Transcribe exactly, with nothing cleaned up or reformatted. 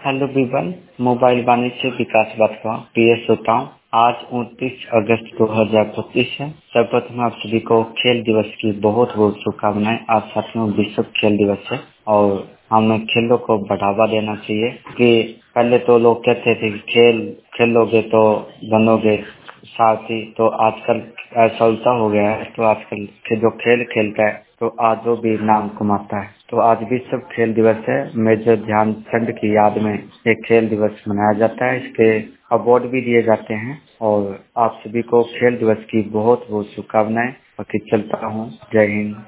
Hello Vivian, mobile वाणिज्य विकास बात P S होता हूँ। आज उनतीस अगस्त दो हजार पच्चीस है। सर्वप्रथम आप सभी को खेल दिवस की बहुत बहुत शुभकामनाएं। आज सातवां विश्व खेल दिवस है और हमें खेलों को बढ़ावा देना चाहिए कि पहले तो लोग कहते थे कि खेल खेलोगे तो बनोगे साथी, तो आजकल ऐसा उल्टा हो गया है। तो आजकल जो खेल खेलता है तो आज वो भी नाम कमाता है। तो आज विश्व खेल दिवस है। मेजर ध्यानचंद की याद में एक खेल दिवस मनाया जाता है। इसके अवार्ड भी दिए जाते हैं और आप सभी को खेल दिवस की बहुत बहुत शुभकामनाएं। बाकी चलता हूँ। जय हिंद।